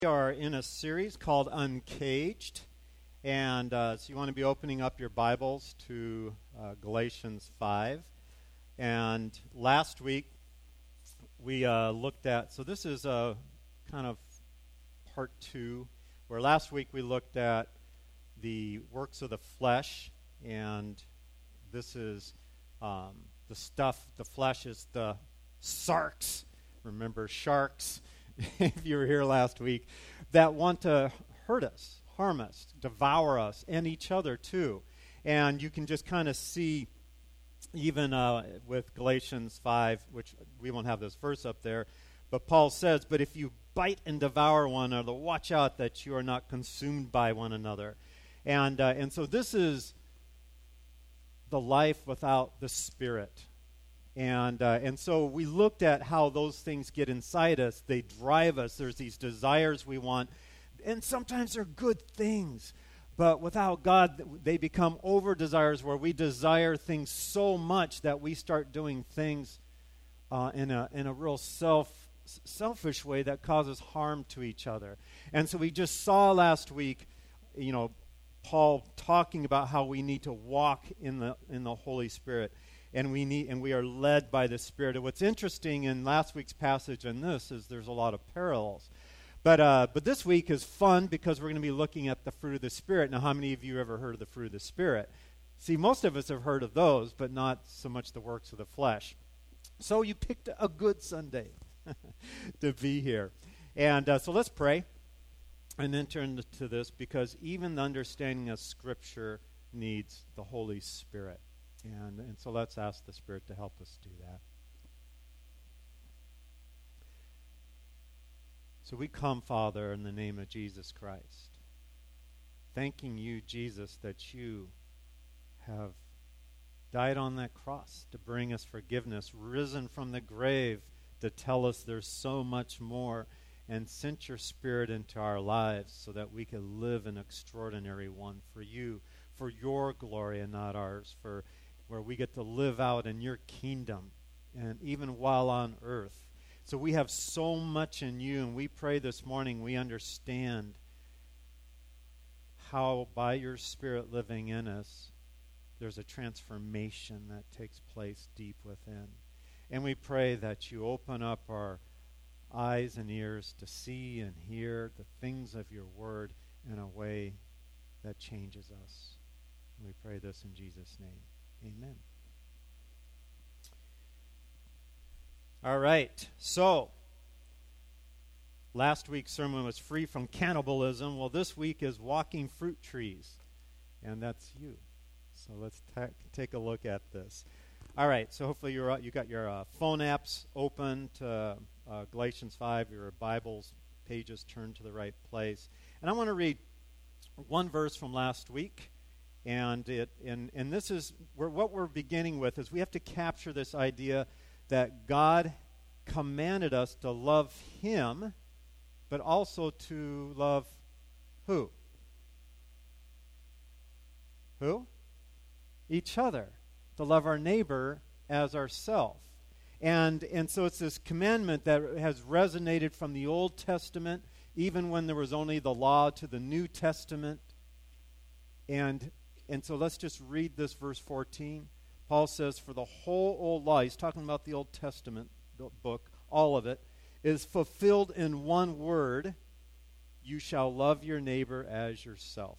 We are in a series called Uncaged, and so you want to be opening up your Bibles to Galatians 5. And last week we looked at, so this is a kind of part 2, where last week we looked at the works of the flesh, and this is the stuff, the flesh is the sarks, remember sharks, if you were here last week, that want to hurt us, harm us, devour us, and each other too. And you can just kind of see, even with Galatians 5, which we won't have this verse up there, but Paul says, but if you bite and devour one another, watch out that you are not consumed by one another. And so this is the life without the Spirit. And so we looked at how those things get inside us. They drive us. There's these desires we want. And sometimes they're good things. But without God, they become over-desires where we desire things so much that we start doing things in a real selfish way that causes harm to each other. And so we just saw last week, Paul talking about how we need to walk in the Holy Spirit. And we are led by the Spirit. And what's interesting in last week's passage and this is there's a lot of parallels. But this week is fun because we're going to be looking at the fruit of the Spirit. Now, how many of you ever heard of the fruit of the Spirit? See, most of us have heard of those, but not so much the works of the flesh. So you picked a good Sunday to be here. And so let's pray and then turn to this, because even the understanding of Scripture needs the Holy Spirit. And so let's ask the Spirit to help us do that. So we come, Father, in the name of Jesus Christ, thanking you, Jesus, that you have died on that cross to bring us forgiveness, risen from the grave to tell us there's so much more, and sent your Spirit into our lives so that we could live an extraordinary one for you, for your glory and not ours, for where we get to live out in your kingdom, and even while on earth. So we have so much in you, and we pray this morning we understand how by your Spirit living in us, there's a transformation that takes place deep within. And we pray that you open up our eyes and ears to see and hear the things of your word in a way that changes us. And we pray this in Jesus' name. Amen. All right, so last week's sermon was free from cannibalism. Well, this week is walking fruit trees, and that's you. So let's take a look at this. All right, so hopefully you got your phone apps open to Galatians 5, your Bible's pages turned to the right place. And I want to read one verse from last week. And this is what we're beginning with is we have to capture this idea that God commanded us to love Him, but also to love who? Who? Each other. To love our neighbor as ourself. And so it's this commandment that has resonated from the Old Testament, even when there was only the law, to the New Testament. And so let's just read this verse 14. Paul says, for the whole old law, he's talking about the Old Testament book, all of it, is fulfilled in one word: you shall love your neighbor as yourself.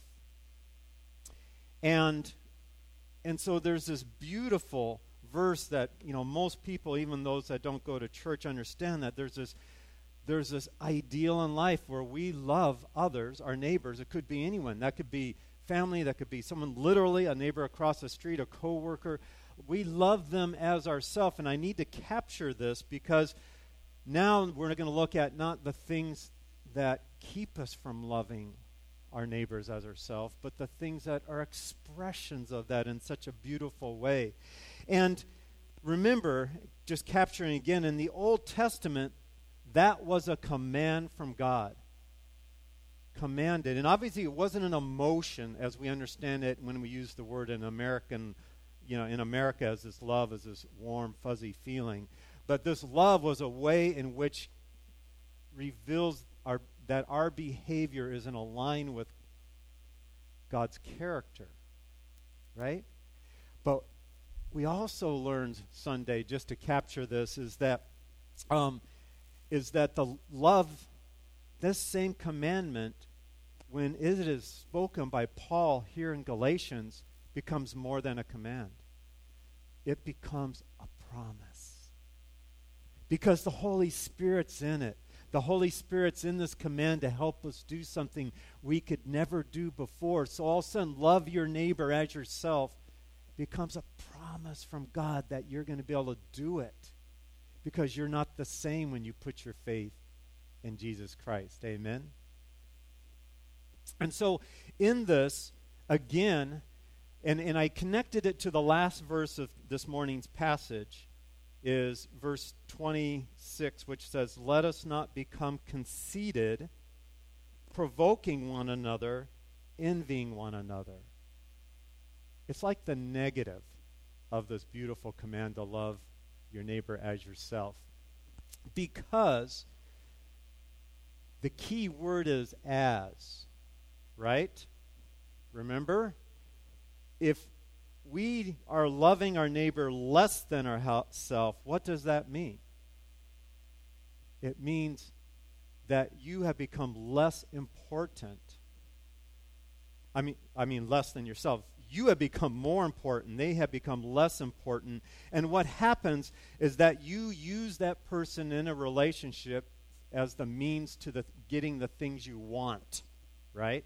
And so there's this beautiful verse that, most people, even those that don't go to church, understand that there's this ideal in life where we love others, our neighbors. It could be anyone. That could be family, that could be someone literally, a neighbor across the street, a coworker. We love them as ourselves, and I need to capture this because now we're going to look at not the things that keep us from loving our neighbors as ourselves, but the things that are expressions of that in such a beautiful way. And remember, just capturing again, in the Old Testament, that was a command from God. Commanded. And obviously it wasn't an emotion as we understand it when we use the word in American, in America as this love, as this warm, fuzzy feeling. But this love was a way in which reveals that our behavior is in line with God's character, right? But we also learned Sunday, just to capture this, is that the love, this same commandment, when it is spoken by Paul here in Galatians, becomes more than a command. It becomes a promise. Because the Holy Spirit's in it. The Holy Spirit's in this command to help us do something we could never do before. So all of a sudden, love your neighbor as yourself becomes a promise from God that you're going to be able to do it. Because you're not the same when you put your faith in Jesus Christ. Amen? And so in this, again, and I connected it to the last verse of this morning's passage, is verse 26, which says, "Let us not become conceited, provoking one another, envying one another." It's like the negative of this beautiful command to love your neighbor as yourself. Because the key word is as, right? Remember? If we are loving our neighbor less than ourselves, what does that mean? It means that you have become less important. I mean less than yourself. You have become more important. They have become less important. And what happens is that you use that person in a relationship as the means to getting the things you want, right?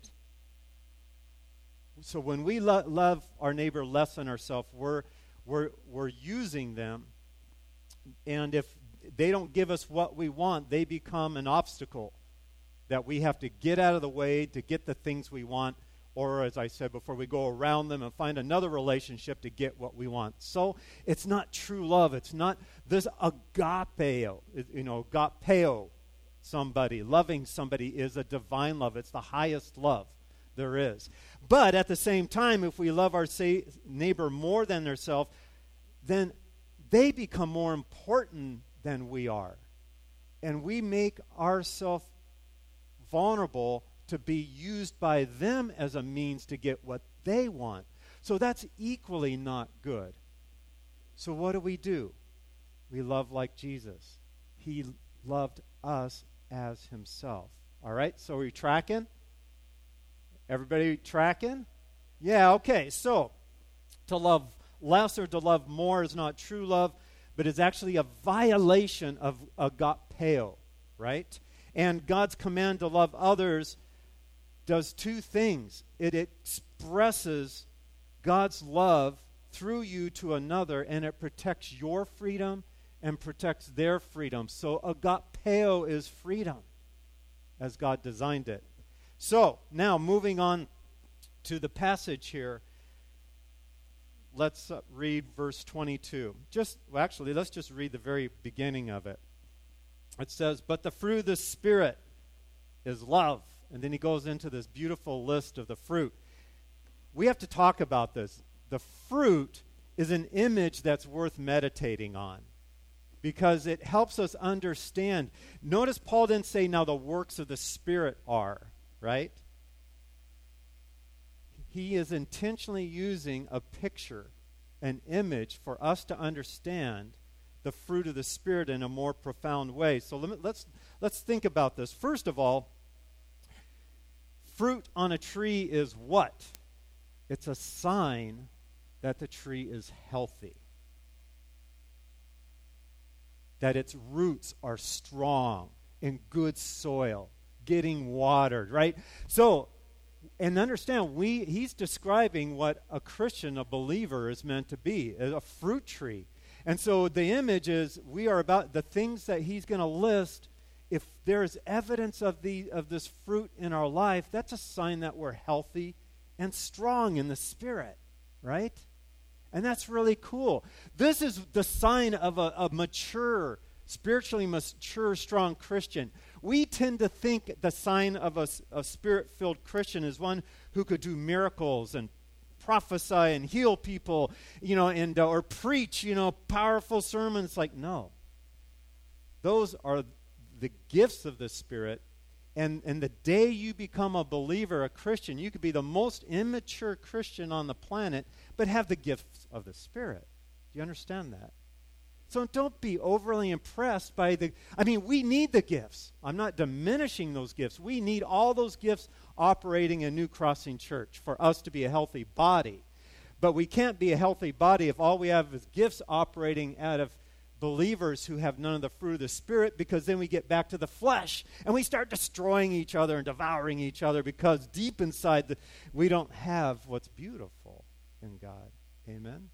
So when we love our neighbor less than ourselves, we're using them. And if they don't give us what we want, they become an obstacle that we have to get out of the way to get the things we want. Or, as I said before, we go around them and find another relationship to get what we want. So it's not true love. It's not this agapeo, agapeo, somebody. Loving somebody is a divine love. It's the highest love there is. But at the same time, if we love our neighbor more than ourselves, then they become more important than we are. And we make ourselves vulnerable to be used by them as a means to get what they want. So that's equally not good. So what do? We love like Jesus. He loved us as himself. All right, so are you tracking? Everybody tracking? Yeah, okay. So to love less or to love more is not true love, but is actually a violation of agapeo, right? And God's command to love others does two things. It expresses God's love through you to another, and it protects your freedom and protects their freedom. So agapeo is freedom, as God designed it. So, now moving on to the passage here, let's read verse 22. Let's just read the very beginning of it. It says, "But the fruit of the Spirit is love." And then he goes into this beautiful list of the fruit. We have to talk about this. The fruit is an image that's worth meditating on because it helps us understand. Notice Paul didn't say, now the works of the Spirit are, right? He is intentionally using a picture, an image, for us to understand the fruit of the Spirit in a more profound way. So let's think about this. First of all, fruit on a tree is what? It's a sign that the tree is healthy, that its roots are strong, in good soil, getting watered, right? So, and understand, he's describing what a Christian, a believer, is meant to be, a fruit tree. And so the image is, we are about the things that he's going to list. If there is evidence of this fruit in our life, that's a sign that we're healthy and strong in the Spirit, right? And that's really cool. This is the sign of a mature, spiritually mature, strong Christian. We tend to think the sign of a Spirit-filled Christian is one who could do miracles and prophesy and heal people, or preach, powerful sermons. Like, no. Those are the gifts of the Spirit, And the day you become a believer, a Christian, you could be the most immature Christian on the planet, but have the gifts of the Spirit. Do you understand that? So don't be overly impressed by we need the gifts. I'm not diminishing those gifts. We need all those gifts operating in New Crossing Church for us to be a healthy body. But we can't be a healthy body if all we have is gifts operating out of believers who have none of the fruit of the Spirit, because then we get back to the flesh and we start destroying each other and devouring each other because deep inside we don't have what's beautiful in God. Amen?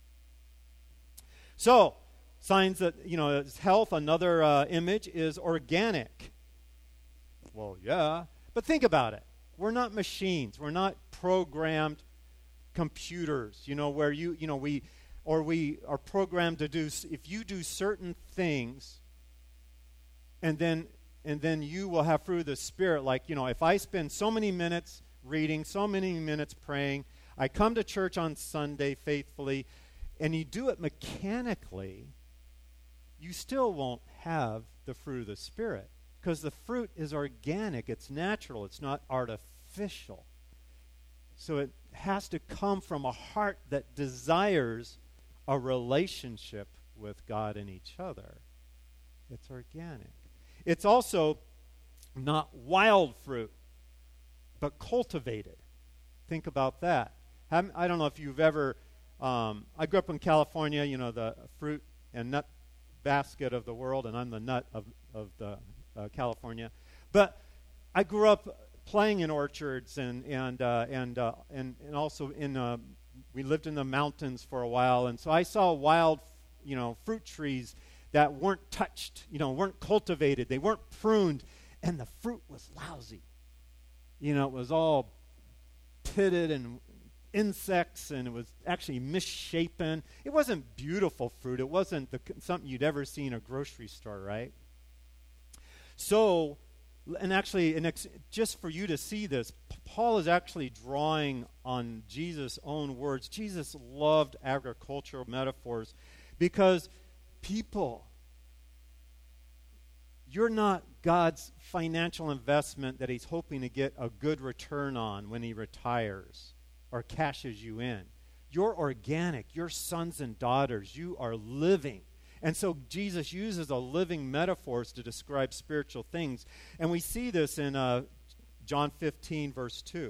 So, signs that, it's health. Another image is organic. Well, yeah. But think about it. We're not machines. We're not programmed computers, where we are programmed to do, if you do certain things, and then you will have fruit of the Spirit. Like, if I spend so many minutes reading, so many minutes praying, I come to church on Sunday faithfully, and you do it mechanically, you still won't have the fruit of the Spirit, because the fruit is organic, it's natural, it's not artificial. So it has to come from a heart that desires a relationship with God and each other. It's organic. It's also not wild fruit, but cultivated. Think about that. I don't know if you've ever, I grew up in California, the fruit and nut basket of the world, and I'm the nut of the California. But I grew up playing in orchards and also we lived in the mountains for a while, and so I saw wild, fruit trees that weren't touched, weren't cultivated, they weren't pruned, and the fruit was lousy. It was all pitted and insects, and it was actually misshapen. It wasn't beautiful fruit. It wasn't something you'd ever see in a grocery store, right? So, and actually, just for you to see this, Paul is actually drawing on Jesus' own words. Jesus loved agricultural metaphors because people, you're not God's financial investment that he's hoping to get a good return on when he retires or cashes you in. You're organic. You're sons and daughters. You are living. And so Jesus uses a living metaphors to describe spiritual things. And we see this in John 15, verse 2.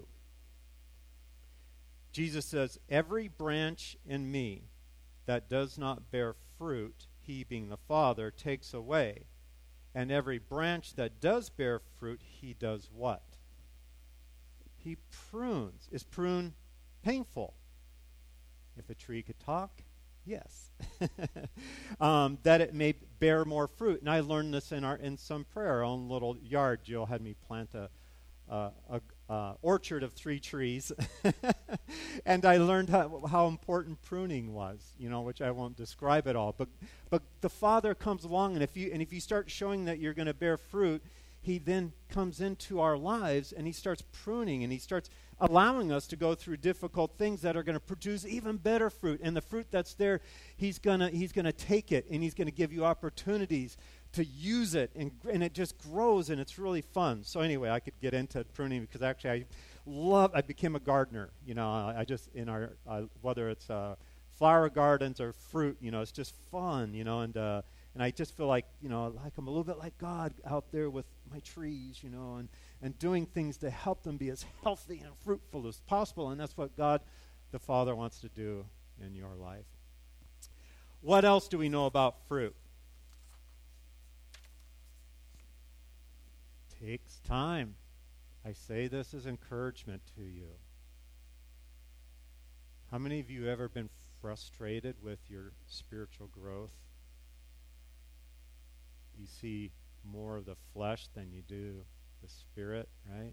Jesus says, "Every branch in me that does not bear fruit, he being the Father, takes away. And every branch that does bear fruit, he does what? He prunes." Is prune painful? If a tree could talk, yes. That it may bear more fruit. And I learned this in some prayer, our own little yard. Jill had me plant a orchard of 3 trees. And I learned how important pruning was, which I won't describe at all. But the Father comes along, and if you start showing that you're going to bear fruit, he then comes into our lives and he starts pruning, and he starts allowing us to go through difficult things that are going to produce even better fruit. And the fruit that's there, he's gonna take it, and he's going to give you opportunities to use it, and it just grows, and it's really fun. So anyway, I could get into pruning because actually I became a gardener. I just in our whether it's flower gardens or fruit, it's just fun, and I just feel like I'm a little bit like God out there with my trees, and doing things to help them be as healthy and fruitful as possible, and that's what God the Father wants to do in your life. What else do we know about fruit? Takes time. I say this as encouragement to you. How many of you ever been frustrated with your spiritual growth? You see more of the flesh than you do the Spirit, right?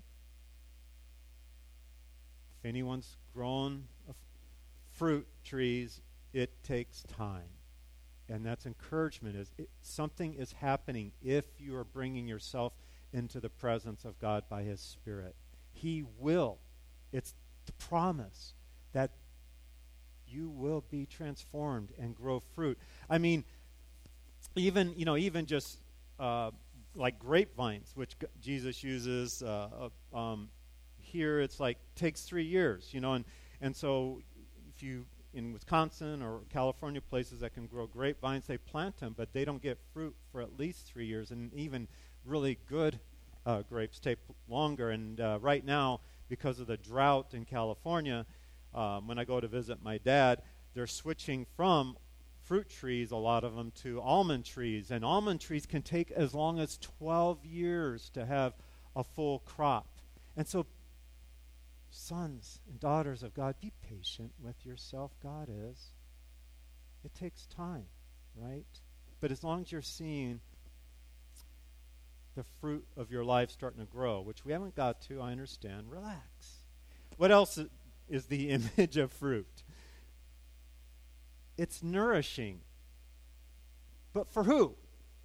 If anyone's grown fruit trees, it takes time. And that's encouragement. Something is happening if you are bringing yourself into the presence of God by his Spirit. He will. It's the promise that you will be transformed and grow fruit. I mean, even just like grapevines, which Jesus uses. Here it's like takes 3 years, and so if you in Wisconsin or California, places that can grow grapevines, they plant them, but they don't get fruit for at least 3 years, and even really good grapes take longer. And right now, because of the drought in California, when I go to visit my dad, they're switching from fruit trees, a lot of them, to almond trees, and almond trees can take as long as 12 years to have a full crop. And so, sons and daughters of God, be patient with yourself. God is. It takes time, right? But as long as you're seeing the fruit of your life starting to grow, which we haven't got to, I understand, relax. What else is the image of fruit? It's nourishing. But for who?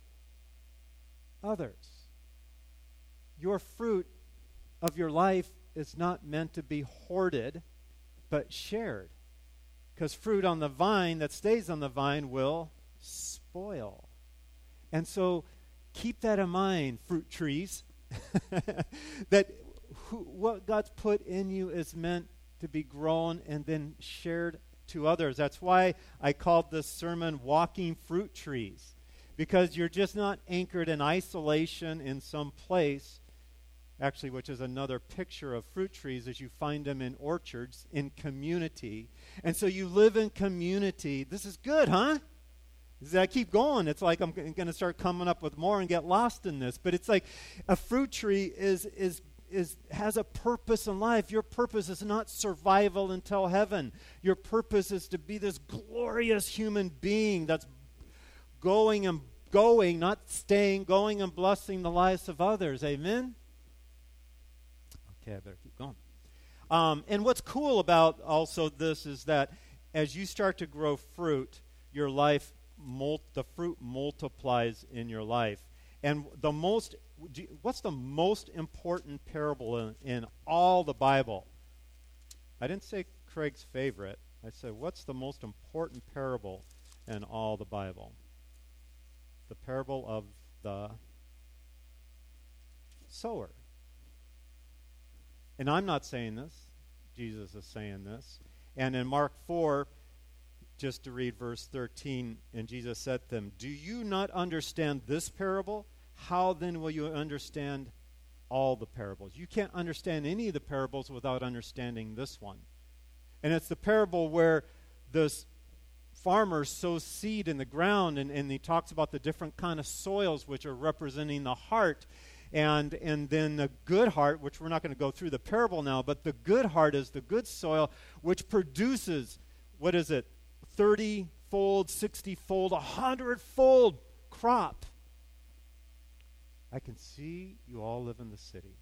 Others. Your fruit of your life is not meant to be hoarded, but shared. Because fruit on the vine that stays on the vine will spoil. And so keep that in mind, fruit trees, that what God's put in you is meant to be grown and then shared to others. That's why I called this sermon Walking Fruit Trees, because you're just not anchored in isolation in some place, actually, which is another picture of fruit trees, as you find them in orchards, in community. And so you live in community. This is good, huh? As I keep going, it's like I'm going to start coming up with more and get lost in this. But it's like a fruit tree has a purpose in life. Your purpose is not survival until heaven. Your purpose is to be this glorious human being that's going, not staying, going and blessing the lives of others. Amen? Okay, I better keep going. And what's cool about also this is that as you start to grow fruit, your life, the fruit multiplies in your life. And what's the most important parable in all the Bible? I didn't say Craig's favorite. I said, what's the most important parable in all the Bible? The parable of the sower. And I'm not saying this. Jesus is saying this. And in Mark 4, just to read verse 13, and Jesus said to them, "Do you not understand this parable? How then will you understand all the parables?" You can't understand any of the parables without understanding this one. And it's the parable where this farmer sows seed in the ground, and he talks about the different kind of soils which are representing the heart. And then the good heart, which we're not going to go through the parable now, but the good heart is the good soil, which produces, 30-fold, 60-fold, 100-fold crop. I can see you all live in the city.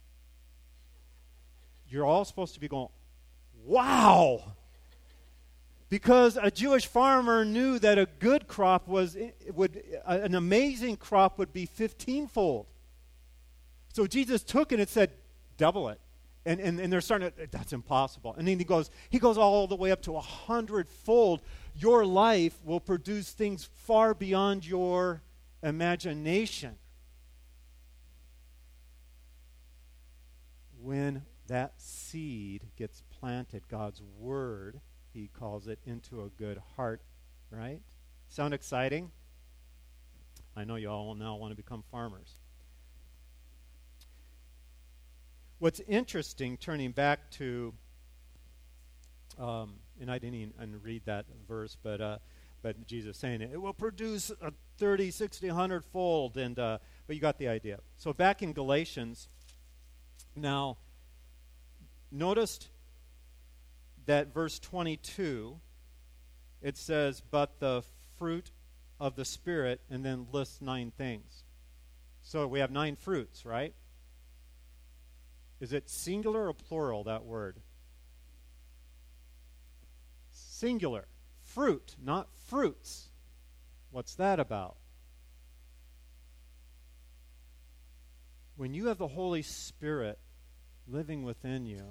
You're all supposed to be going, wow! Because a Jewish farmer knew that a good crop an amazing crop would be 15-fold. So Jesus took it and said, double it. And they're starting to, that's impossible. And then he goes all the way up to 100-fold. Your life will produce things far beyond your imagination. When that seed gets planted, God's word, he calls it, into a good heart, right? Sound exciting? I know you all now want to become farmers. What's interesting, turning back to, and I didn't even read that verse, but Jesus saying it will produce a 30, 60, 100-fold, but you got the idea. So back in Galatians, now, noticed that verse 22, it says, but the fruit of the Spirit, and then lists 9 things. So we have 9 fruits, right? Is it singular or plural, that word? Singular. Fruit, not fruits. What's that about? When you have the Holy Spirit living within you,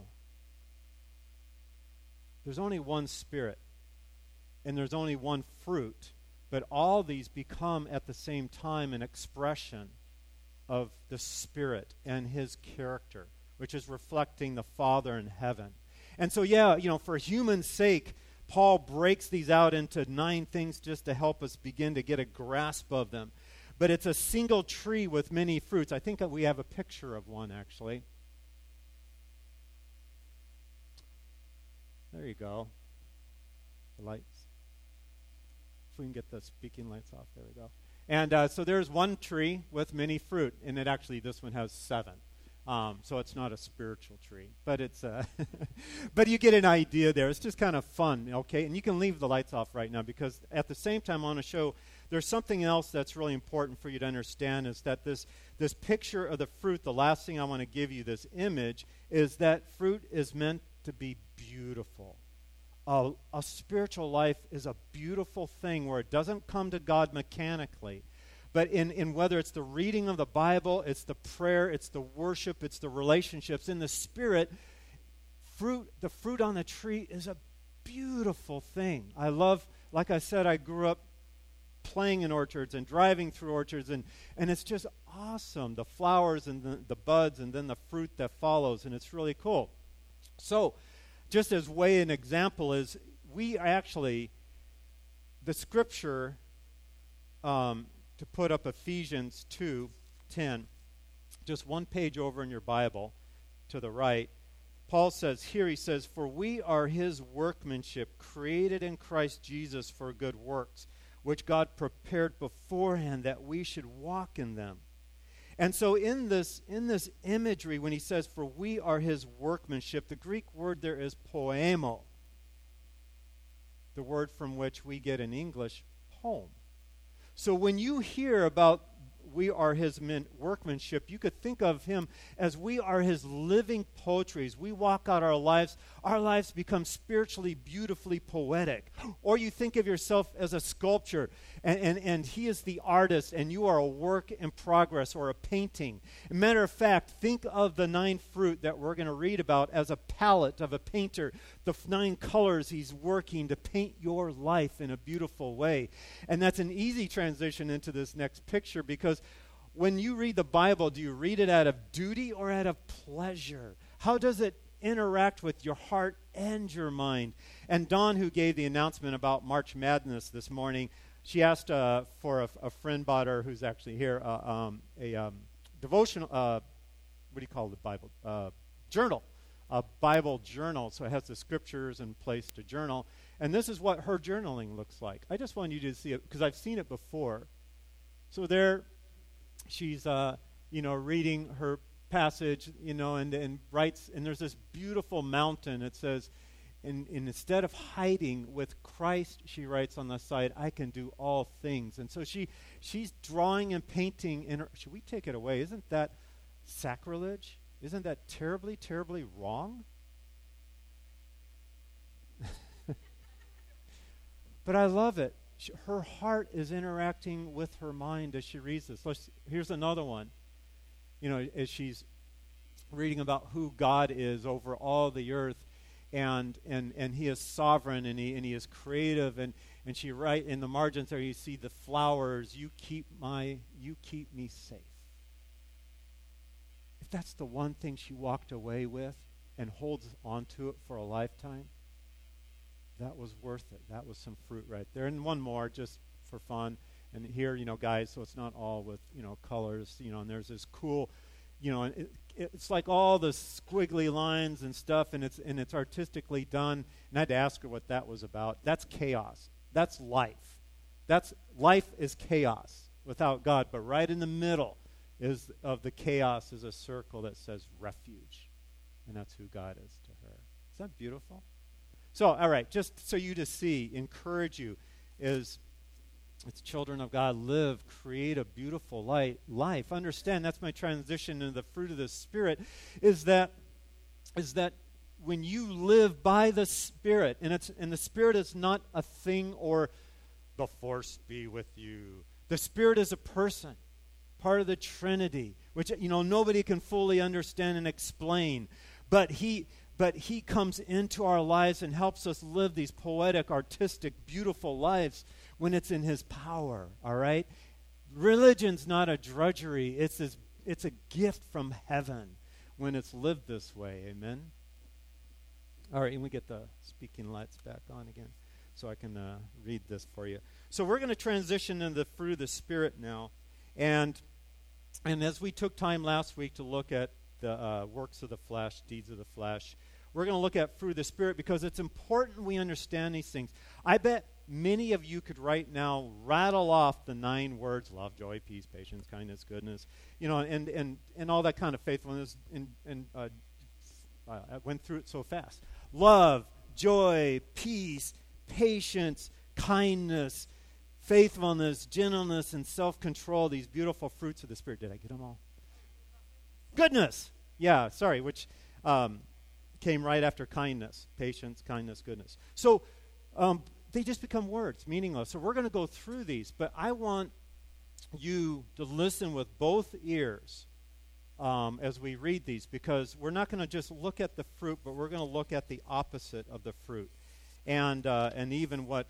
there's only one Spirit, and there's only one fruit, but all these become at the same time an expression of the Spirit and his character, which is reflecting the Father in heaven. And so, for human sake, Paul breaks these out into 9 things just to help us begin to get a grasp of them. But it's a single tree with many fruits. I think that we have a picture of one, actually. There you go. The lights. If we can get the speaking lights off, there we go. And so there's one tree with many fruit, and this one has 7. So it's not a spiritual tree, but it's but you get an idea there. It's just kind of fun, okay? And you can leave the lights off right now, because at the same time I want to show there's something else that's really important for you to understand, is that this picture of the fruit, the last thing I want to give you, this image, is that fruit is meant to be beautiful. A spiritual life is a beautiful thing where it doesn't come to God mechanically. But in whether it's the reading of the Bible, it's the prayer, it's the worship, it's the relationships, in the Spirit, the fruit on the tree is a beautiful thing. I love, like I said, I grew up playing in orchards and driving through orchards, and it's just awesome. The flowers and the buds and then the fruit that follows, and it's really cool. So, just as way an example is, we actually, the scripture, to put up Ephesians 2:10, just one page over in your Bible to the right, Paul says here, he says, "For we are his workmanship, created in Christ Jesus for good works, which God prepared beforehand that we should walk in them." And so in this imagery, when he says, "For we are his workmanship," the Greek word there is poemo, the word from which we get in English poem. So when you hear about we are his workmanship, you could think of him as we are his living poetry. As we walk out our lives become spiritually, beautifully poetic. Or you think of yourself as a sculpture, and he is the artist, and you are a work in progress or a painting. Matter of fact, think of the 9 fruit that we're going to read about as a palette of a painter, the 9 colors he's working to paint your life in a beautiful way. And that's an easy transition into this next picture, because when you read the Bible, do you read it out of duty or out of pleasure? How does it interact with your heart and your mind? And Dawn, who gave the announcement about March Madness this morning, she asked for a friend bought her, who's actually here, a devotional, what do you call the Bible? Journal. A Bible journal. So it has the scriptures and place to journal. And this is what her journaling looks like. I just want you to see it, because I've seen it before. So there, she's, reading her passage, and writes, and there's this beautiful mountain. It says, and instead of hiding with Christ, she writes on the side, "I can do all things." And so she's drawing and painting in her. Should we take it away? Isn't that sacrilege? Isn't that terribly, terribly wrong? But I love it. Her heart is interacting with her mind as she reads this. Here's another one. As she's reading about who God is over all the earth, and he is sovereign, and he is creative, and she write in the margins there, you see the flowers, you keep me safe. If that's the one thing she walked away with and holds on to it for a lifetime, that was worth it. That was some fruit right there. And one more, just for fun. And here, guys, so it's not all with, colors, and there's this cool, it's like all the squiggly lines and stuff, and it's artistically done. And I had to ask her what that was about. That's chaos. That's life. Life is chaos without God. But right in the middle of the chaos is a circle that says refuge. And that's who God is to her. Is that beautiful? So, all right, just so you to see, encourage you, as children of God, create a beautiful life. Understand, that's my transition into the fruit of the Spirit, is that when you live by the Spirit, and the Spirit is not a thing or the force be with you. The Spirit is a person, part of the Trinity, which nobody can fully understand and explain, but he comes into our lives and helps us live these poetic, artistic, beautiful lives when it's in his power, all right? Religion's not a drudgery. It's this it's a gift from heaven when it's lived this way. Amen? All right, and we get the speaking lights back on again so I can read this for you. So we're going to transition into the fruit of the Spirit now. And as we took time last week to look at the works of the flesh, deeds of the flesh, we're going to look at fruit of the Spirit because it's important we understand these things. I bet many of you could right now rattle off the 9 words: love, joy, peace, patience, kindness, goodness, and all that kind of faithfulness. I went through it so fast. Love, joy, peace, patience, kindness, faithfulness, gentleness, and self-control, these beautiful fruits of the Spirit. Did I get them all? Goodness. Yeah, sorry, which came right after kindness, patience, kindness, goodness. So they just become words, meaningless. So we're going to go through these, but I want you to listen with both ears as we read these, because we're not going to just look at the fruit, but we're going to look at the opposite of the fruit, and even what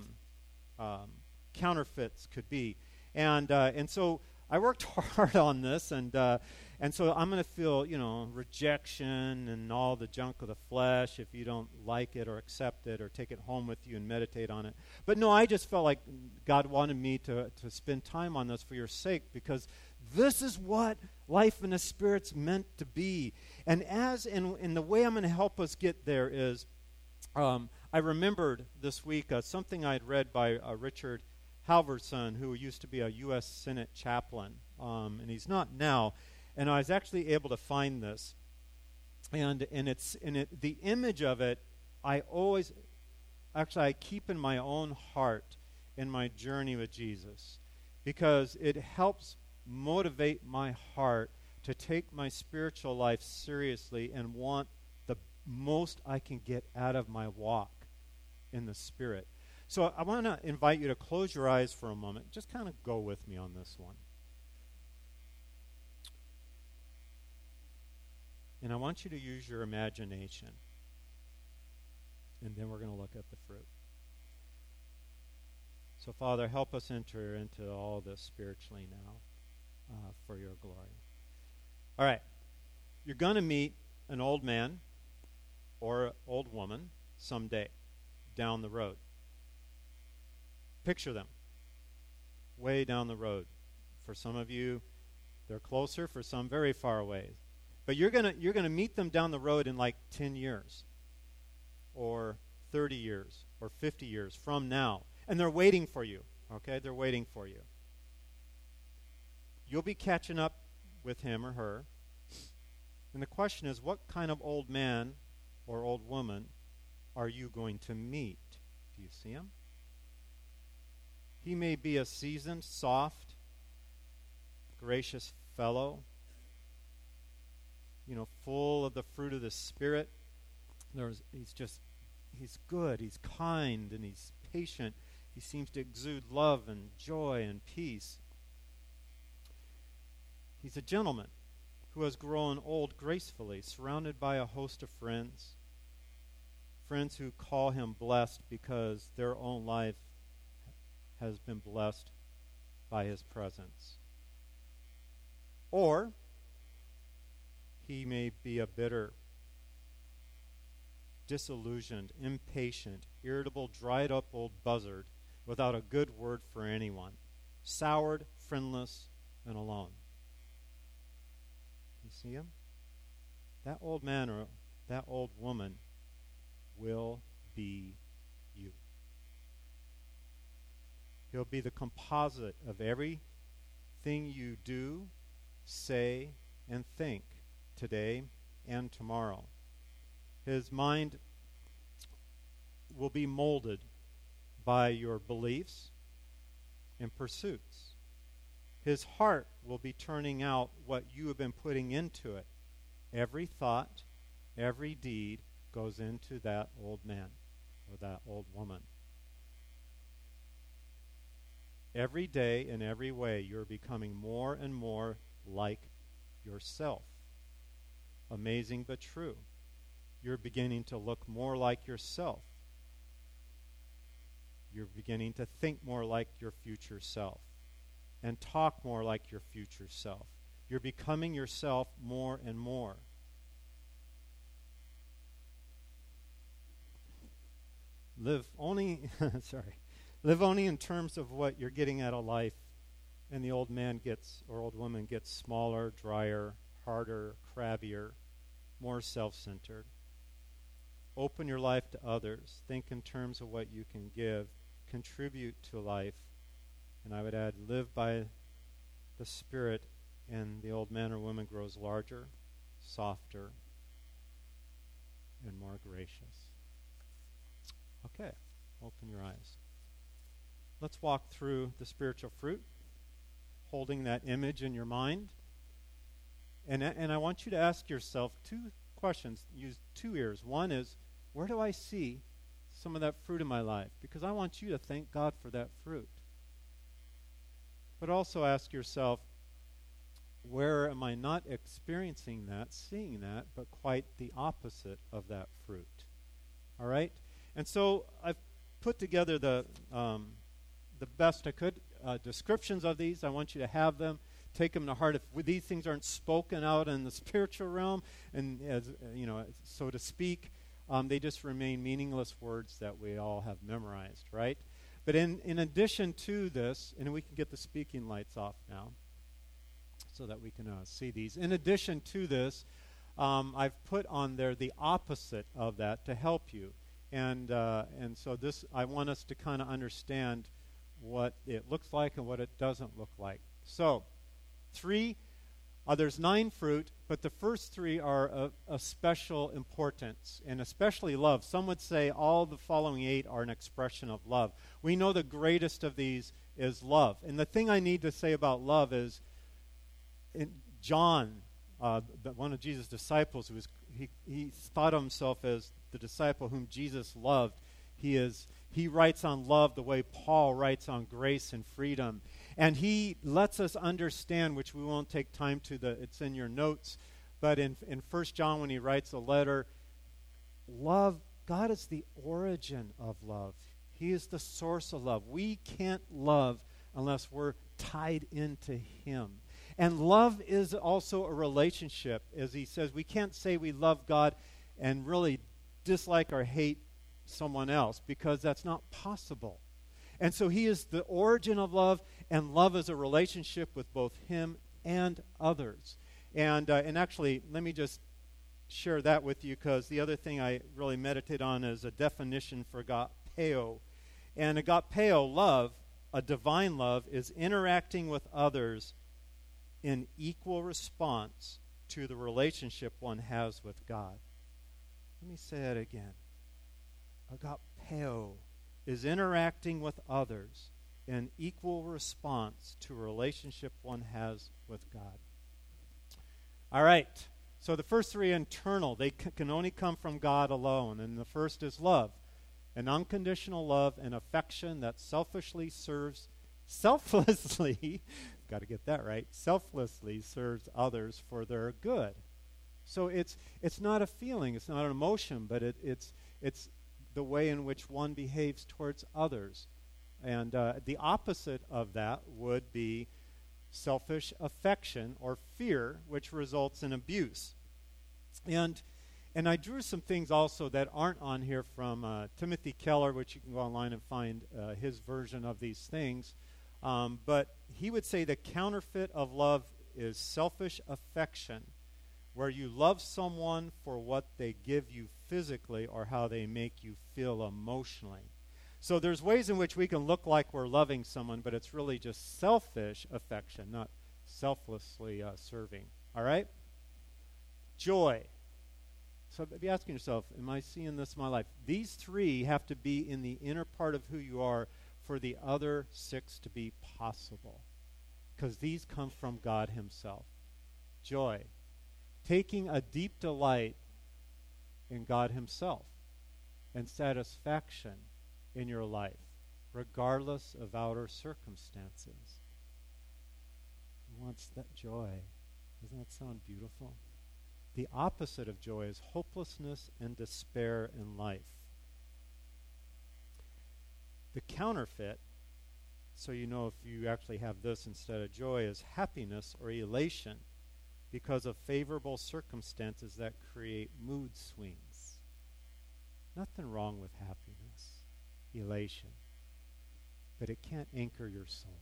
counterfeits could be, and so I worked hard on this, and so I'm going to feel rejection and all the junk of the flesh if you don't like it or accept it or take it home with you and meditate on it. But no, I just felt like God wanted me to spend time on this for your sake, because this is what life in the Spirit's meant to be. And in the way I'm going to help us get there is, I remembered this week something I'd read by Richard Halverson, who used to be a U.S. Senate chaplain, and he's not now. And I was actually able to find this, and the image of it, I keep in my own heart in my journey with Jesus, because it helps motivate my heart to take my spiritual life seriously and want the most I can get out of my walk in the Spirit. So I want to invite you to close your eyes for a moment. Just kind of go with me on this one. And I want you to use your imagination. And then we're going to look at the fruit. So, Father, help us enter into all this spiritually now for your glory. All right. You're going to meet an old man or old woman someday down the road. Picture them way down the road. For some of you, they're closer. For some, very far away. But you're gonna meet them down the road in like 10 years, or 30 years, or 50 years from now, and they're waiting for you. Okay, they're waiting for you. You'll be catching up with him or her, and the question is, what kind of old man or old woman are you going to meet? Do you see him? He may be a seasoned, soft, gracious fellow, full of the fruit of the Spirit. He's good, he's kind, and he's patient. He seems to exude love and joy and peace. He's a gentleman who has grown old gracefully, surrounded by a host of friends who call him blessed because their own life has been blessed by his presence. Or he may be a bitter, disillusioned, impatient, irritable, dried-up old buzzard without a good word for anyone, soured, friendless, and alone. You see him? That old man or that old woman will be you. He'll be the composite of everything you do, say, and think today and tomorrow. His mind will be molded by your beliefs and pursuits. His heart will be turning out what you have been putting into it. Every thought, every deed goes into that old man or that old woman. Every day, in every way, you're becoming more and more like yourself. Amazing but true. You're beginning to look more like yourself. You're beginning to think more like your future self and talk more like your future self. You're becoming yourself more and more. Live only live only in terms of what you're getting out of life, and the old man gets, or old woman gets, smaller, drier, harder, crabbier, more self-centered. Open your life to others. Think in terms of what you can give. Contribute to life. And I would add, live by the Spirit, and the old man or woman grows larger, softer, and more gracious. Okay, open your eyes. Let's walk through the spiritual fruit, holding that image in your mind. And I want you to ask yourself two questions. Use two ears. One is, where do I see some of that fruit in my life? Because I want you to thank God for that fruit. But also ask yourself, where am I not experiencing that, seeing that, but quite the opposite of that fruit? All right? And so I've put together the best I could descriptions of these. I want you to have them. Take them to heart. If these things aren't spoken out in the spiritual realm, and as so to speak, they just remain meaningless words that we all have memorized, right? But in addition to this, and we can get the speaking lights off now so that we can see these. In addition to this, I've put on there the opposite of that to help you. And so this, I want us to kind of understand what it looks like and what it doesn't look like. So, there's 9 fruit, but the first 3 are of special importance, and especially love. Some would say all the following 8 are an expression of love. We know the greatest of these is love. And the thing I need to say about love is, in John, one of Jesus' disciples, he thought of himself as the disciple whom Jesus loved. He writes on love the way Paul writes on grace and freedom. And he lets us understand, which we won't take time to, it's in your notes, but in 1 John when he writes a letter, love, God is the origin of love. He is the source of love. We can't love unless we're tied into him. And love is also a relationship. As he says, we can't say we love God and really dislike or hate someone else, because that's not possible. And so he is the origin of love, and love is a relationship with both him and others. And actually, let me just share that with you, because the other thing I really meditate on is a definition for agapeo. And agapeo, love, a divine love, is interacting with others in equal response to the relationship one has with God. Let me say that again. Agapeo is interacting with others in equal response to a relationship one has with God. All right. So the first 3 are internal. They can only come from God alone. And the first is love. An unconditional love and affection that selflessly, got to get that right, selflessly serves others for their good. So it's not a feeling, it's not an emotion, but it's the way in which one behaves towards others. And the opposite of that would be selfish affection or fear, which results in abuse. And I drew some things also that aren't on here from Timothy Keller, which you can go online and find his version of these things. But he would say the counterfeit of love is selfish affection, where you love someone for what they give you physically or how they make you feel emotionally. So there's ways in which we can look like we're loving someone, but it's really just selfish affection, not selflessly serving. All right? Joy. So be asking yourself, am I seeing this in my life? These 3 have to be in the inner part of who you are for the other 6 to be possible, because these come from God himself. Joy. Taking a deep delight in God himself, and satisfaction in your life, regardless of outer circumstances. Who wants that joy? Doesn't that sound beautiful? The opposite of joy is hopelessness and despair in life. The counterfeit, so you know if you actually have this instead of joy, is happiness or elation because of favorable circumstances that create mood swings. Nothing wrong with happiness, elation, but it can't anchor your soul.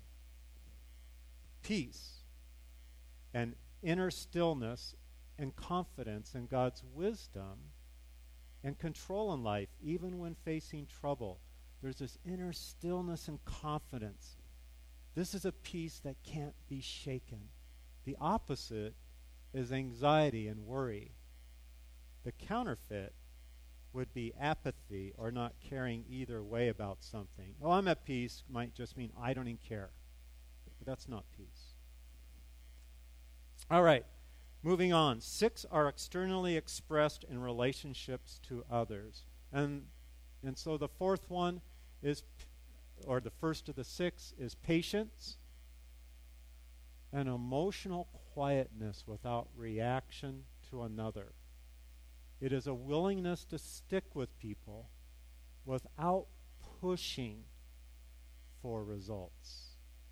Peace and inner stillness and confidence in God's wisdom and control in life, even when facing trouble. There's this inner stillness and confidence. This is a peace that can't be shaken. The opposite is anxiety and worry. The counterfeit would be apathy or not caring either way about something. Oh, I'm at peace might just mean I don't even care. But that's not peace. All right, moving on. 6 are externally expressed in relationships to others. And so the fourth one is, or the first of the 6, is patience, an emotional quietness without reaction to another. It is a willingness to stick with people without pushing for results.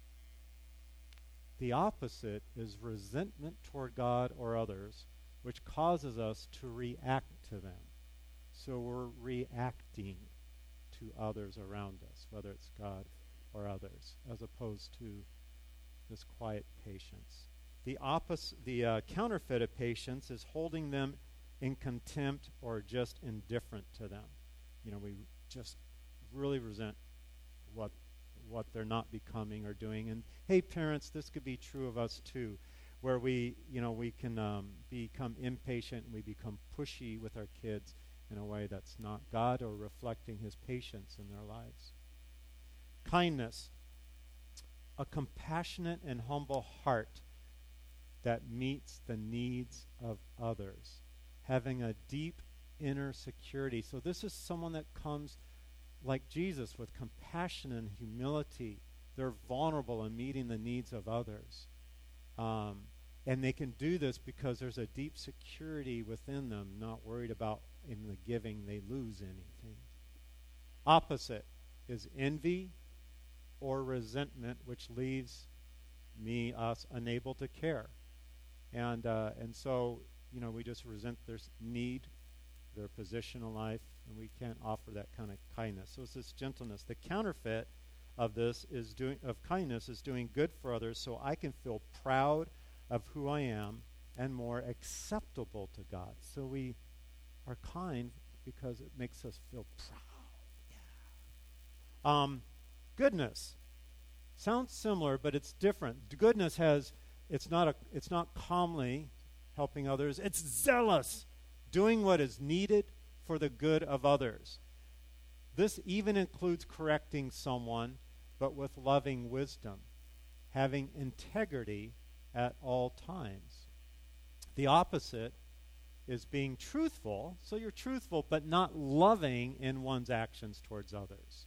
The opposite is resentment toward God or others, which causes us to react to them. So we're reacting to others around us, whether it's God or others, as opposed to this quiet patience. The counterfeit of patience is holding them in contempt or just indifferent to them. We just really resent what they're not becoming or doing. And hey, parents, this could be true of us too, where we can become impatient and we become pushy with our kids in a way that's not God or reflecting His patience in their lives. Kindness, a compassionate and humble heart that meets the needs of others, having a deep inner security. So this is someone that comes like Jesus with compassion and humility. They're vulnerable in meeting the needs of others. And they can do this because there's a deep security within them, not worried about in the giving they lose anything. Opposite is envy or resentment, which leaves us unable to care. And so, we just resent their need, their position in life, and we can't offer that kind of kindness. So it's this gentleness. The counterfeit of kindness is doing good for others so I can feel proud of who I am and more acceptable to God. So we are kind because it makes us feel proud. Yeah. Goodness. Sounds similar, but it's different. Goodness it's not calmly helping others. It's zealous, doing what is needed for the good of others. This even includes correcting someone, but with loving wisdom, having integrity at all times. The opposite is being truthful. So you're truthful, but not loving in one's actions towards others.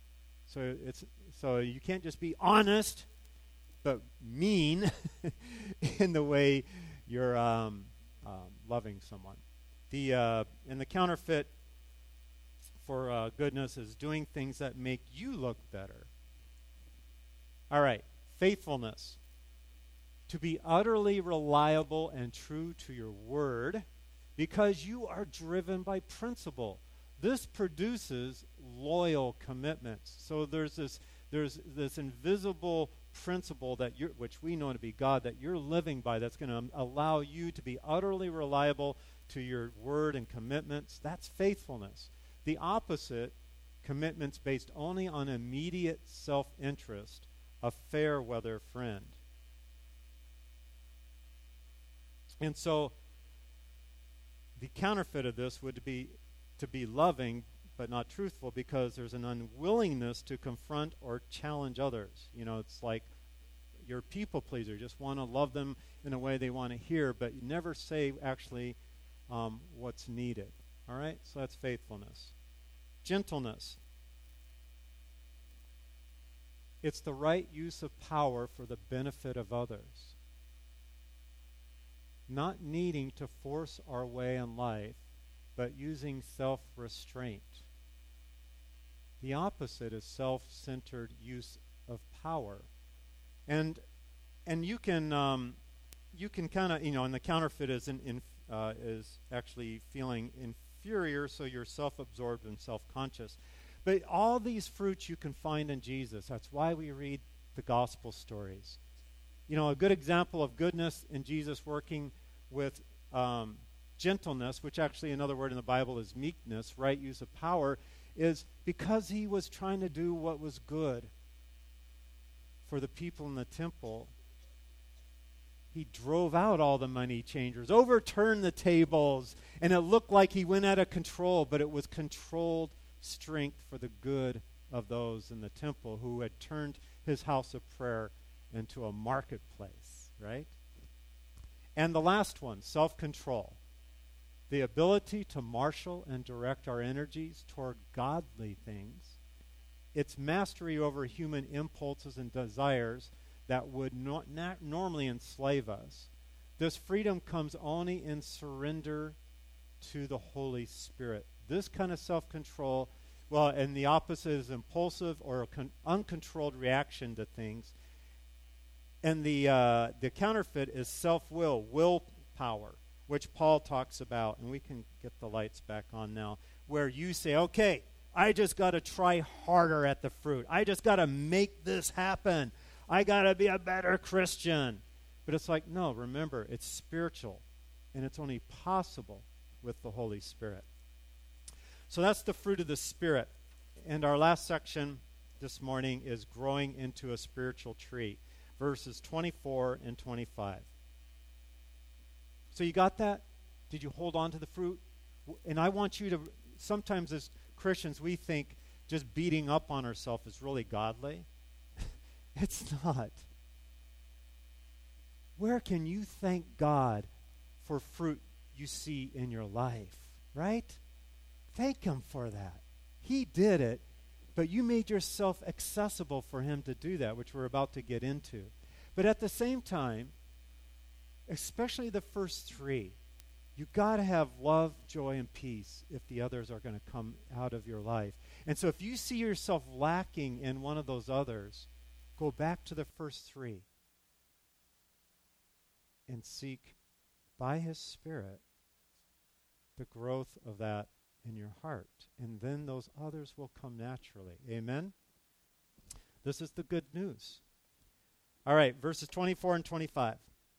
So you can't just be honest, but mean in the way you're loving someone. And the counterfeit for goodness is doing things that make you look better. All right, faithfulness. To be utterly reliable and true to your word because you are driven by principle. This produces loyal commitments. So there's this invisible principle which we know to be God, that you're living by, that's going to allow you to be utterly reliable to your word and commitments. That's faithfulness. The opposite, commitments based only on immediate self-interest, a fair weather friend. And so the counterfeit of this would be to be loving but not truthful, because there's an unwillingness to confront or challenge others. It's like you're a people pleaser. Just want to love them in a way they want to hear, but you never say actually what's needed. All right? So that's faithfulness. Gentleness. It's the right use of power for the benefit of others. Not needing to force our way in life, but using self-restraint. The opposite is self-centered use of power. And you can you can kind of, and the counterfeit is actually feeling inferior, so you're self-absorbed and self-conscious. But all these fruits you can find in Jesus. That's why we read the gospel stories. A good example of goodness in Jesus working with gentleness, which actually another word in the Bible is meekness, right use of power, is because he was trying to do what was good for the people in the temple. He drove out all the money changers, overturned the tables, and it looked like he went out of control, but it was controlled strength for the good of those in the temple who had turned his house of prayer into a marketplace, right? And the last one, self-control. The ability to marshal and direct our energies toward godly things. It's mastery over human impulses and desires that would not normally enslave us. This freedom comes only in surrender to the Holy Spirit. This kind of self-control, and the opposite is impulsive or uncontrolled reaction to things. And the counterfeit is self-will, willpower, which Paul talks about, and we can get the lights back on now, where you say, okay, I just got to try harder at the fruit. I just got to make this happen. I got to be a better Christian. But it's like, no, remember, it's spiritual, and it's only possible with the Holy Spirit. So that's the fruit of the Spirit. And our last section this morning is growing into a spiritual tree, verses 24 and 25. So you got that? Did you hold on to the fruit? And I want you to, sometimes as Christians, we think just beating up on ourselves is really godly. It's not. Where can you thank God for fruit you see in your life, right? Thank him for that. He did it, but you made yourself accessible for him to do that, which we're about to get into. But at the same time, especially the first three, you got to have love, joy, and peace if the others are going to come out of your life. And so if you see yourself lacking in one of those others, go back to the first three and seek by his Spirit the growth of that in your heart. And then those others will come naturally. Amen? This is the good news. All right, verses 24 and 25.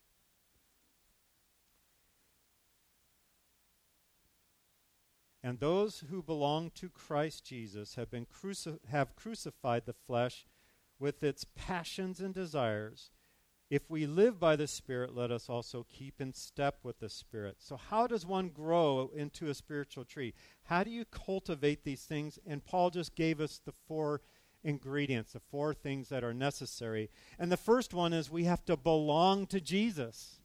And those who belong to Christ Jesus have crucified the flesh with its passions and desires. If we live by the Spirit, let us also keep in step with the Spirit. So how does one grow into a spiritual tree? How do you cultivate these things? And Paul just gave us the 4 ingredients, the 4 things that are necessary. And the first one is we have to belong to Jesus.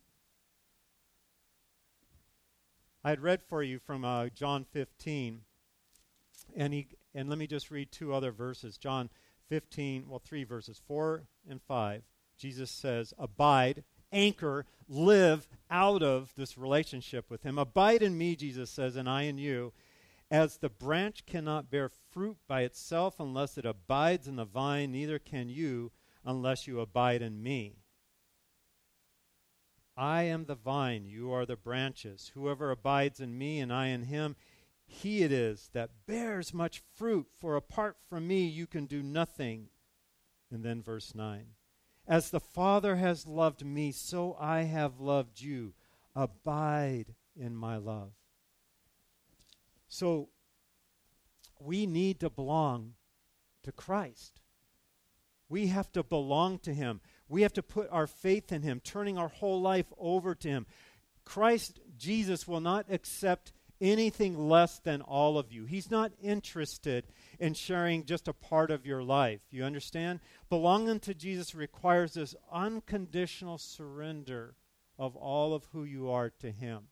I had read for you from John 15, and let me just read 2 other verses. John 15, 3 verses, 4 and 5. Jesus says, abide, anchor, live out of this relationship with him. Abide in me, Jesus says, and I in you. As the branch cannot bear fruit by itself unless it abides in the vine, neither can you unless you abide in me. I am the vine, you are the branches. Whoever abides in me and I in him, he it is that bears much fruit, for apart from me you can do nothing. And then verse 9. As the Father has loved me, so I have loved you. Abide in my love. So we need to belong to Christ. We have to belong to him. We have to put our faith in him, turning our whole life over to him. Christ Jesus will not accept anything less than all of you. He's not interested in sharing just a part of your life. You understand? Belonging to Jesus requires this unconditional surrender of all of who you are to him.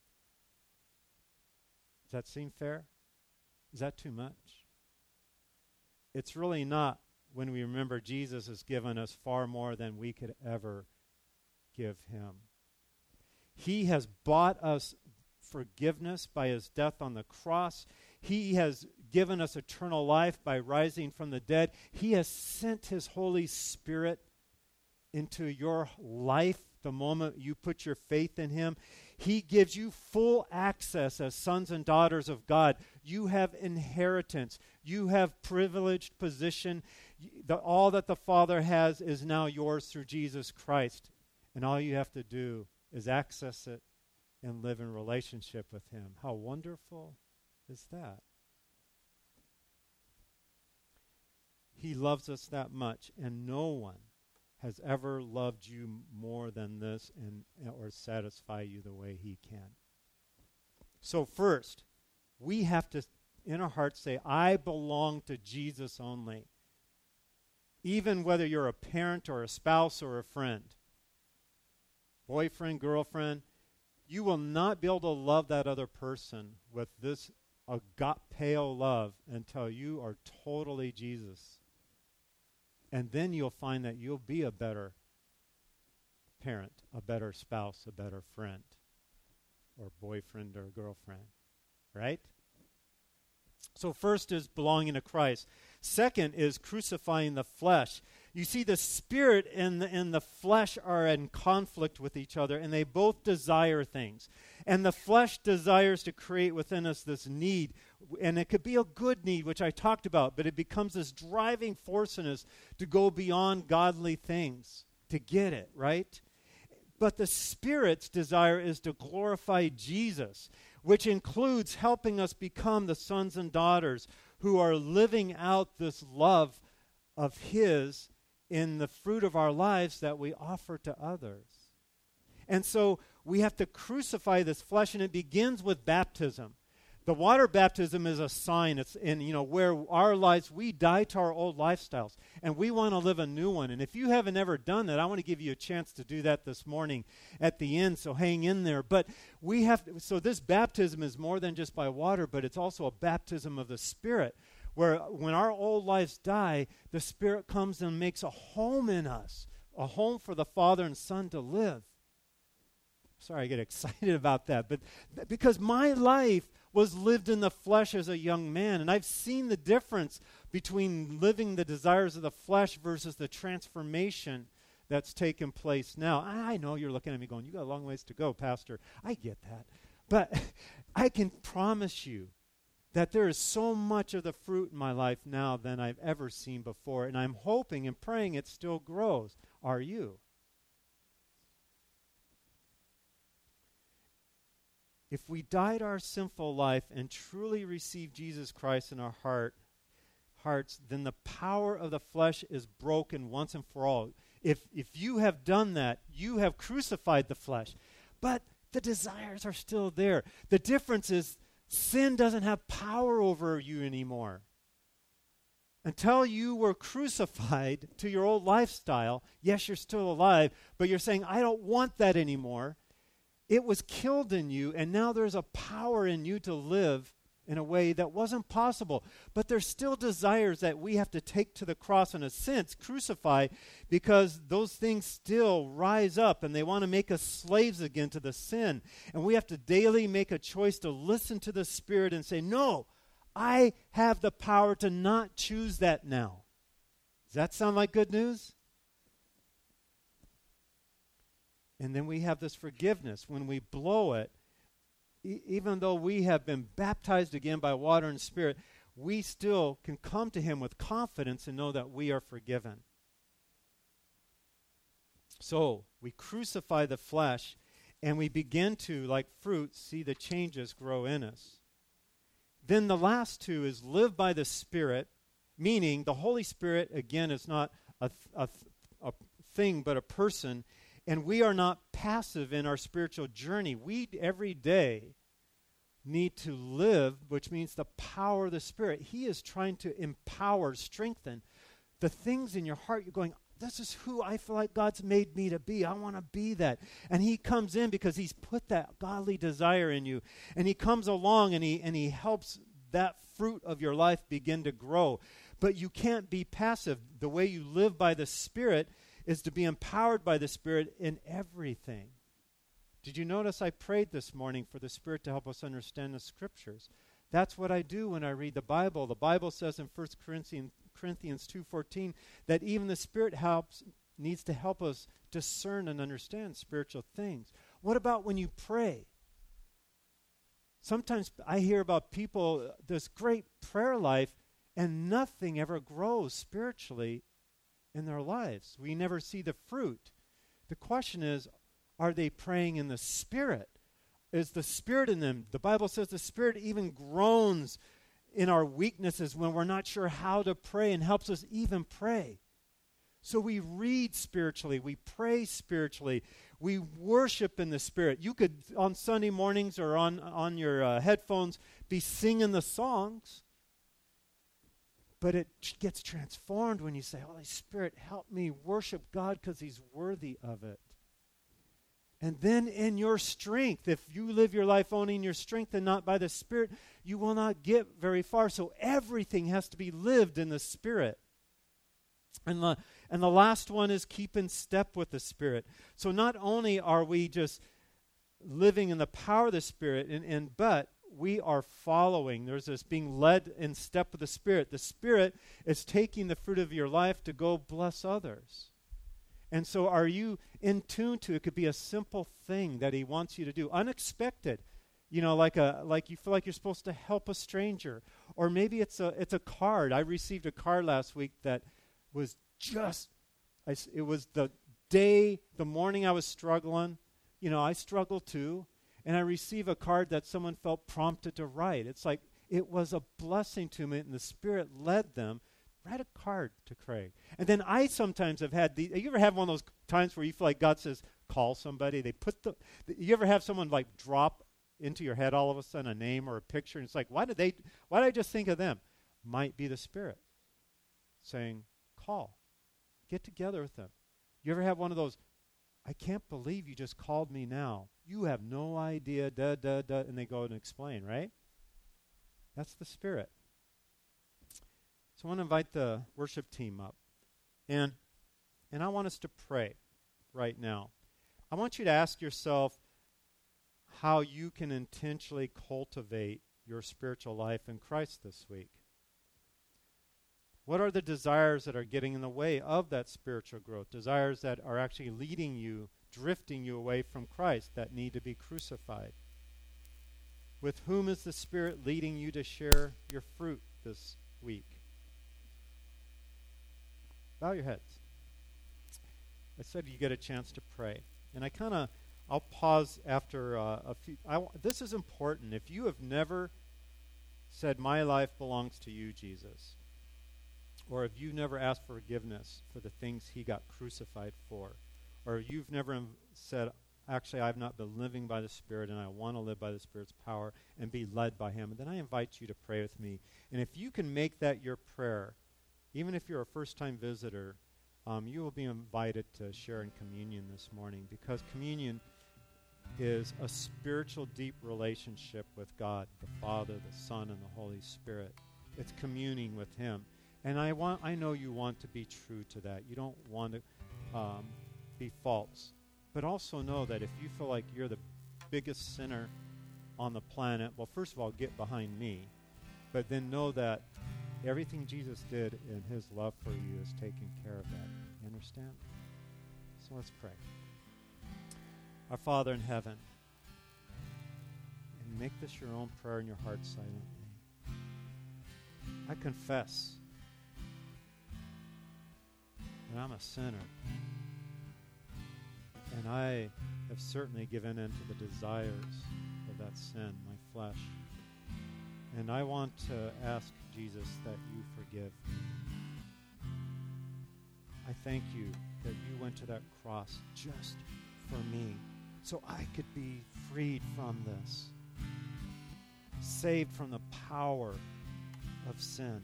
Does that seem fair? Is that too much? It's really not when we remember Jesus has given us far more than we could ever give him. He has bought us forgiveness by his death on the cross. He has given us eternal life by rising from the dead. He has sent his Holy Spirit into your life the moment you put your faith in him. He gives you full access as sons and daughters of God. You have inheritance. You have privileged position. All that the Father has is now yours through Jesus Christ. And all you have to do is access it and live in relationship with him. How wonderful is that? He loves us that much, and no one has ever loved you more than this or satisfy you the way he can. So first, we have to, in our hearts, say, I belong to Jesus only. Even whether you're a parent or a spouse or a friend, boyfriend, girlfriend, you will not be able to love that other person with this agapeo love until you are totally Jesus. And then you'll find that you'll be a better parent, a better spouse, a better friend, or boyfriend or girlfriend, right? So first is belonging to Christ. Second is crucifying the flesh. You see, the spirit and the flesh are in conflict with each other, and they both desire things. And the flesh desires to create within us this need, and it could be a good need, which I talked about, but it becomes this driving force in us to go beyond godly things, to get it, right? But the Spirit's desire is to glorify Jesus, which includes helping us become the sons and daughters who are living out this love of his in the fruit of our lives that we offer to others. And so we have to crucify this flesh, and it begins with baptism. The water baptism is a sign. It's in, where our lives, we die to our old lifestyles, and we want to live a new one. And if you haven't ever done that, I want to give you a chance to do that this morning at the end, so hang in there. But so this baptism is more than just by water, but it's also a baptism of the Spirit, where when our old lives die, the Spirit comes and makes a home in us, a home for the Father and Son to live. Sorry, I get excited about that, but because my life was lived in the flesh as a young man, and I've seen the difference between living the desires of the flesh versus the transformation that's taken place now. I know you're looking at me going, you got a long ways to go, Pastor. I get that. But I can promise you that there is so much of the fruit in my life now than I've ever seen before, and I'm hoping and praying it still grows. Are you? If we died our sinful life and truly received Jesus Christ in our hearts, then the power of the flesh is broken once and for all. If you have done that, you have crucified the flesh. But the desires are still there. The difference is sin doesn't have power over you anymore. Until you were crucified to your old lifestyle, yes, you're still alive, but you're saying, I don't want that anymore. It was killed in you, and now there's a power in you to live in a way that wasn't possible. But there's still desires that we have to take to the cross, in a sense, crucify, because those things still rise up, and they want to make us slaves again to the sin. And we have to daily make a choice to listen to the Spirit and say, no, I have the power to not choose that now. Does that sound like good news? And then we have this forgiveness. When we blow it, even though we have been baptized again by water and Spirit, we still can come to him with confidence and know that we are forgiven. So we crucify the flesh, and we begin to, like fruit, see the changes grow in us. Then the last two is live by the Spirit, meaning the Holy Spirit, again, is not a thing but a person. And we are not passive in our spiritual journey. We, every day, need to live, which means the power of the Spirit. He is trying to empower, strengthen the things in your heart. You're going, this is who I feel like God's made me to be. I want to be that. And he comes in because he's put that godly desire in you. And he comes along and he helps that fruit of your life begin to grow. But you can't be passive. The way you live by the Spirit is to be empowered by the Spirit in everything. Did you notice I prayed this morning for the Spirit to help us understand the Scriptures? That's what I do when I read the Bible. The Bible says in 1 Corinthians 2:14 that even the Spirit helps needs to help us discern and understand spiritual things. What about when you pray? Sometimes I hear about people, this great prayer life, and nothing ever grows spiritually in their lives. We never see the fruit. The question is, are they praying in the Spirit? Is the Spirit in them? The Bible says the Spirit even groans in our weaknesses when we're not sure how to pray and helps us even pray. So we read spiritually, we pray spiritually, we worship in the Spirit. You could, on Sunday mornings or on your headphones, be singing the songs, but it gets transformed when you say, Holy Spirit, help me worship God because He's worthy of it. And then in your strength, if you live your life only in your strength and not by the Spirit, you will not get very far. So everything has to be lived in the Spirit. And the last one is keep in step with the Spirit. So not only are we just living in the power of the Spirit, but we are following. There's this being led in step with the Spirit. The Spirit is taking the fruit of your life to go bless others. And so are you in tune to it? Could be a simple thing that He wants you to do, unexpected. You know, like you feel like you're supposed to help a stranger, or maybe it's a card. I received a card last week that was it was the morning I was struggling. You know, I struggle too, and I received a card that someone felt prompted to write. It's like it was a blessing to me, and the Spirit led them. Write a card to Craig. And then I sometimes have had you ever have one of those times where you feel like God says, call somebody? You ever have someone like drop into your head all of a sudden a name or a picture, and it's like, why did I just think of them? Might be the Spirit saying, call. Get together with them. You ever have one of those, I can't believe you just called me now. You have no idea, and they go and explain, right? That's the Spirit. So I want to invite the worship team up. And I want us to pray right now. I want you to ask yourself how you can intentionally cultivate your spiritual life in Christ this week. What are the desires that are getting in the way of that spiritual growth? Desires that are actually leading you, drifting you away from Christ, that need to be crucified. With whom is the Spirit leading you to share your fruit this week? Bow your heads. I said you get a chance to pray. And I'll pause after a few. This is important. If you have never said, my life belongs to you, Jesus, or if you've never asked forgiveness for the things He got crucified for, or you've never said, actually, I've not been living by the Spirit and I want to live by the Spirit's power and be led by Him, then I invite you to pray with me. And if you can make that your prayer, even if you're a first-time visitor, you will be invited to share in communion this morning, because communion is a spiritual, deep relationship with God, the Father, the Son, and the Holy Spirit. It's communing with Him. And I know you want to be true to that. You don't want to be false. But also know that if you feel like you're the biggest sinner on the planet, well, first of all, get behind me. But then know that everything Jesus did in His love for you is taking care of that. You understand? So let's pray. Our Father in heaven, and make this your own prayer in your heart silently. I confess that I'm a sinner, and I have certainly given in to the desires of that sin, my flesh. And I want to ask Jesus that you forgive me. I thank you that you went to that cross just for me, so I could be freed from this, saved from the power of sin.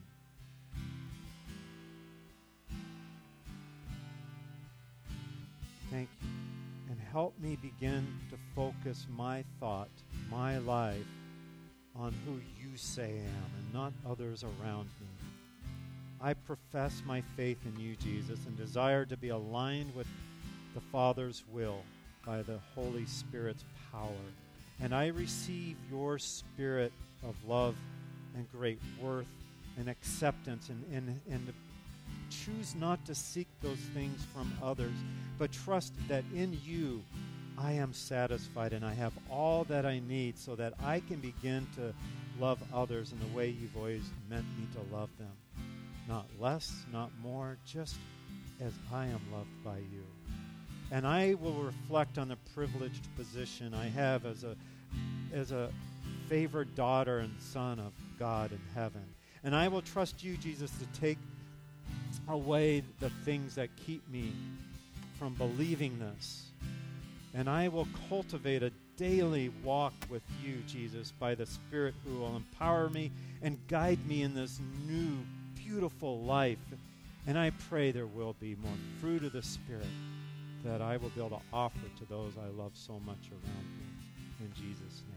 Thank you. And help me begin to focus my thought, my life, on who you say I am and not others around me. I profess my faith in you, Jesus, and desire to be aligned with the Father's will by the Holy Spirit's power. And I receive your spirit of love and great worth and acceptance and choose not to seek those things from others, but trust that in you I am satisfied and I have all that I need so that I can begin to love others in the way you've always meant me to love them. Not less, not more, just as I am loved by you. And I will reflect on the privileged position I have as a favored daughter and son of God in heaven. And I will trust you, Jesus, to take away the things that keep me from believing this. And I will cultivate a daily walk with you, Jesus, by the Spirit who will empower me and guide me in this new, beautiful life. And I pray there will be more fruit of the Spirit that I will be able to offer to those I love so much around me. In Jesus' name.